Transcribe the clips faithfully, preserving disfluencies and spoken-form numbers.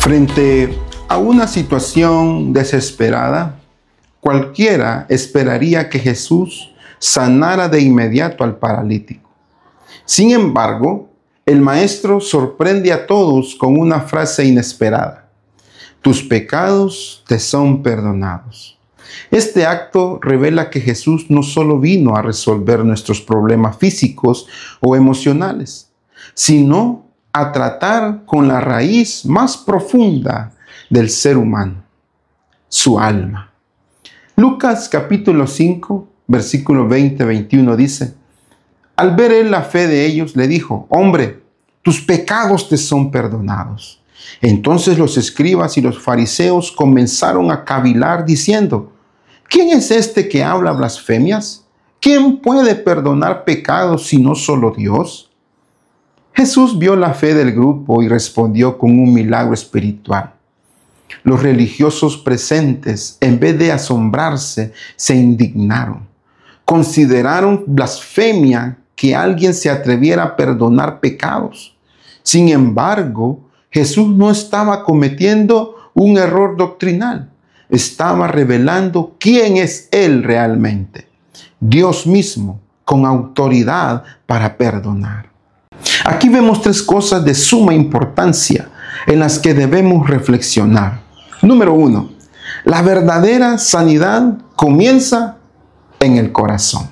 Frente a una situación desesperada, cualquiera esperaría que Jesús sanara de inmediato al paralítico. Sin embargo, el Maestro sorprende a todos con una frase inesperada: tus pecados te son perdonados. Este acto revela que Jesús no solo vino a resolver nuestros problemas físicos o emocionales, sino a tratar con la raíz más profunda del ser humano, su alma. Lucas capítulo cinco, versículo veinte a veintiuno dice: al ver él la fe de ellos, le dijo: hombre, tus pecados te son perdonados. Entonces los escribas y los fariseos comenzaron a cavilar diciendo: ¿quién es este que habla blasfemias? ¿Quién puede perdonar pecados sino solo Dios? Jesús vio la fe del grupo y respondió con un milagro espiritual. Los religiosos presentes, en vez de asombrarse, se indignaron. Consideraron blasfemia que alguien se atreviera a perdonar pecados. Sin embargo, Jesús no estaba cometiendo un error doctrinal. Estaba revelando quién es Él realmente. Dios mismo, con autoridad para perdonar. Aquí vemos tres cosas de suma importancia en las que debemos reflexionar. Número uno, la verdadera sanidad comienza en el corazón.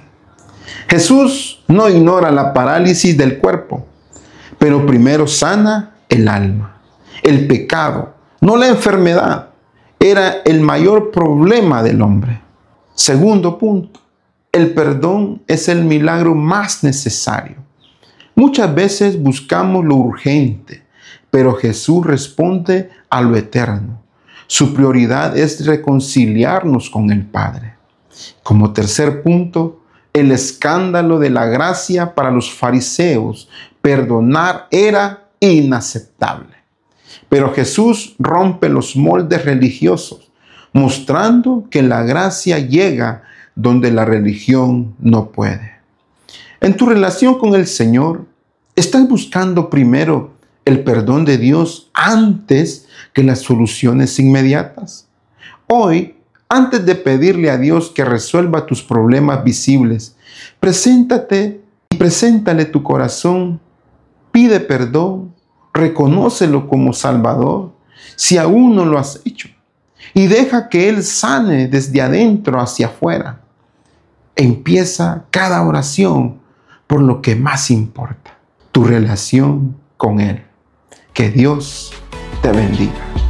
Jesús no ignora la parálisis del cuerpo, pero primero sana el alma. El pecado, no la enfermedad, era el mayor problema del hombre. Segundo punto, el perdón es el milagro más necesario. Muchas veces buscamos lo urgente, pero Jesús responde a lo eterno. Su prioridad es reconciliarnos con el Padre. Como tercer punto, el escándalo de la gracia para los fariseos. Perdonar era inaceptable. Pero Jesús rompe los moldes religiosos, mostrando que la gracia llega donde la religión no puede. En tu relación con el Señor, ¿estás buscando primero el perdón de Dios antes que las soluciones inmediatas? Hoy, antes de pedirle a Dios que resuelva tus problemas visibles, preséntate y preséntale tu corazón. Pide perdón, reconócelo como Salvador, si aún no lo has hecho, y deja que Él sane desde adentro hacia afuera. Empieza cada oración por lo que más importa, tu relación con Él. Que Dios te bendiga.